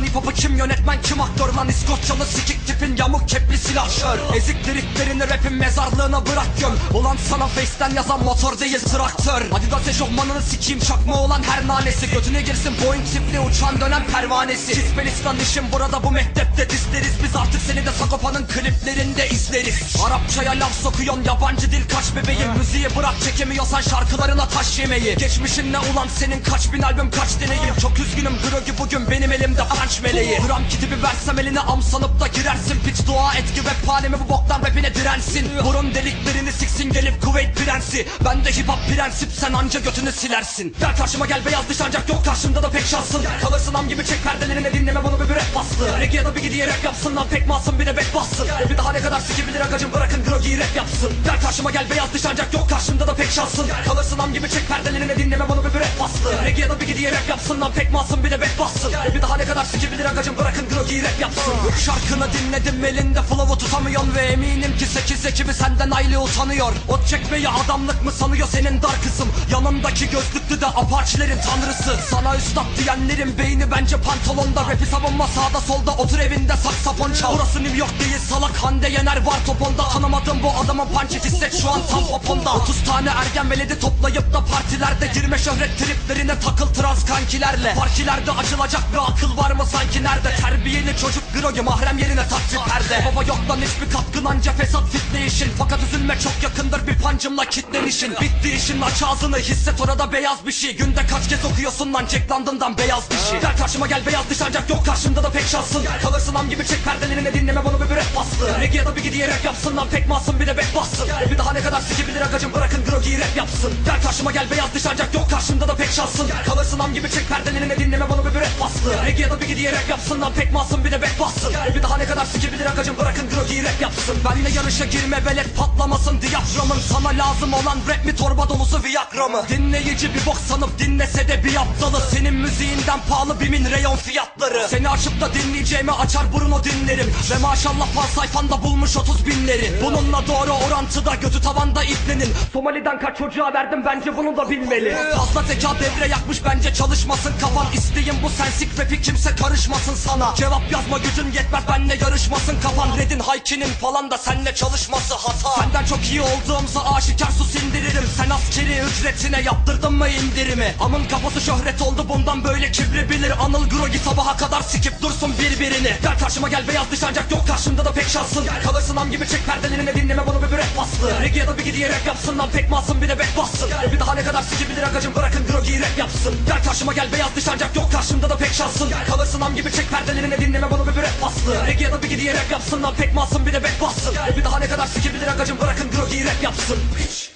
hip hop'u kim yönetmen kim aktör lan? İskoçyalı sikik tipin yamuk kepli silahşör. Ezik liriklerini rapin mezarlığına bırak göm. Ulan sana face'ten yazan motor değil traktör. Adidas eşofmanını sikiyim çakma olan her nanesi. Götüne girsin Boeing tipli uçan dönen pervanesi. Çizpelistan işim burada bu mektepte dizleriz. Biz artık seni de Sagopa'nın kliplerinde izleriz. Arapçaya laf sokuyon yabancı dil kaç bebeğim. Müziği bırak çekemiyorsan şarkılarına taş yemeyi. Geçmişin ne ulan senin kaç bin albüm kaç deneyim. Çok üzgünüm Grogi bugün benim elimde French meleği. Gram kitibi versem eline am sanıp da girersin. Piç dua et ki rap halimi bu boktan rapine dirensin. Burun deliklerini siksin gelip Kuveyt prensi. Ben de hip hop prensip sen anca götünü silersin. Gel karşıma gel beyaz dış ancak yok karşımda da pek şansın. Kalırsın am gibi çek perdelerine dinleme bunu bir rap bastı. Reggae ya da bir gidiye rap yapsın lan pek masum bir de back bassın. Bir daha ne kadar sikibilir agacım bırakın Grogi'yi rap yapsın. Gel karşıma gel beyaz dış ancak yok karşımda da pek şansın. Kalırsın am gibi çek perdelerine dinleme bunu bir rap bastı. Reggae ya da bir gidiye rap yapsın lan pek masum bir de back bassın. Bir daha ne kadar sikibilir agacım bırakın Grogi'yi rap yapsın. Şarkını dinledim elinde flow'u tutamıyorsun ve eminim ki 8 ekibi senden aile utanıyor. Ot çekmeyi adamlık mı sanıyor senin dar kısım? Yanındaki gözlüklü de apaçilerin tanrısı. Sana üstad diyenlerin beyni bence pantolonda. Rapi savunma sağda solda otur evinde saksafon çal. Burası New York değil salak Hande Yener var toponda. Tanımadım bu adamın punch'i hisset şu an tam poponda. 30 tane ergen veledi toplayıp da partilerde girme şöhret triplerine takıl trans kankilerle. Partilerde açılacak bir akıl var mı sanki nerede? Terbiyeli çocuk Grogi mahrem yerine takip perde. Baba yok lan hiçbir katkın anca fesat fitne işin. Fakat üzülme çok yakındır bir pancımla kitlenişin. Bitti işin aç ağzını hisset orada beyaz bir şey. Günde kaç kez okuyorsun lan Jack London'dan beyaz dişi. Gel karşıma gel beyaz diş ancak yok karşımda da pek şansın. Kalırsın am gibi çek perdelerine dinleme bunu bir rap bastı. Reggae ya da bir gidiye rap yapsın lan pek masum bir de back bassın. Bir daha ne kadar sikibilir agacım bırakın Grogi'yi rap yapsın. Gel karşıma gel beyaz diş ancak yok karşımda da pek şansın. Kalırsın am gibi çek perdelerine dinleme bunu bir rap bastı. Reggae ya da bir gidiye rap yapsın lan pek masum bir de back bassın. Bir daha ne kadar sikibilir agacım bırakın Grogi'yi rap yapsın. Benle yarışa girme velet patlamasın diyaframın. Sana lazım olan rap mi torba dolusu Viagra mı? Dinleyici bir bok sanıp dinlese de bir aptalı. Senin müziğinden pahalı bimin reyon fiyatları. Seni açıp da dinleyeceğimi açar Bruno dinlerim. Ve maşallah fan sayfanda bulmuş 30 binleri. Bununla doğru orantıda götü tavanda iplenin. Somali'den kaç çocuğa verdim bence bunu da bilmeli. Fazla zeka devre yakmış bence çalışmasın kafan. İsteğim bu sensik rapi kimse karışmasın sana. Cevap yazma gücün yetmez benle yarışmasın kafan. Red'in Hayki'nin falan da senle çalışması hata. Senden çok iyi olduğumuza aşikar sus indiririm. Sen askeri ücretine yaptırdın mı indirimi? Amın kafası şöhret oldu bundan böyle kibri bilir. Anıl Grogi sabaha kadar sikip dursun birbirini. Gel karşıma gel beyaz dış ancak yok karşımda da pek şansın. Kalırsın am gibi çek perdelerine dinleme bunu bir rap bastı. Reggae ya da bir gidiye rap yapsın lan pek masum bir de back bassın. Bir daha ne kadar sikibilir agacım bırakın Grogi'yi rap yapsın. Gel karşıma gel beyaz dış ancak yok karşımda da pek şansın. Kalırsın am gibi çek perdelerine dinleme bunu bir rap bastı. Reggae ya da bir gidiye rap yapsın lan pek masum bir de back bassın. Bir daha ne kadar sikibilir agacım bırakın Grogi'yi rap yapsın.